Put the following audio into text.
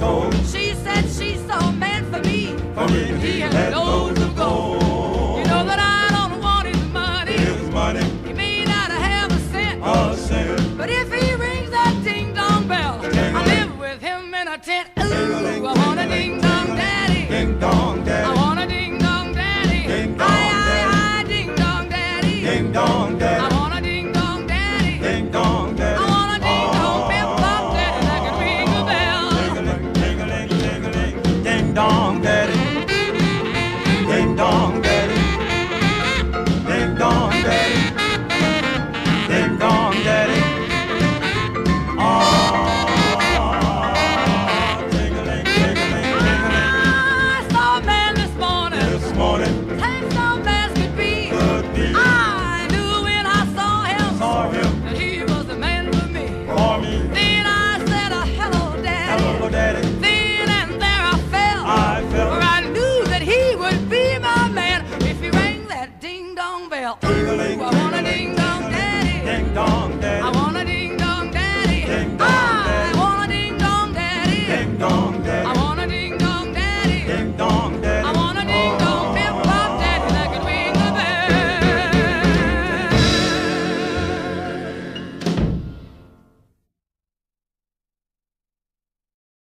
told. She said she saw a man for me. He had loads of gold. You know that I don't want his money. His money, He may not have a cent. a cent. But if he rings that ding-dong bell, I live with him in a tent.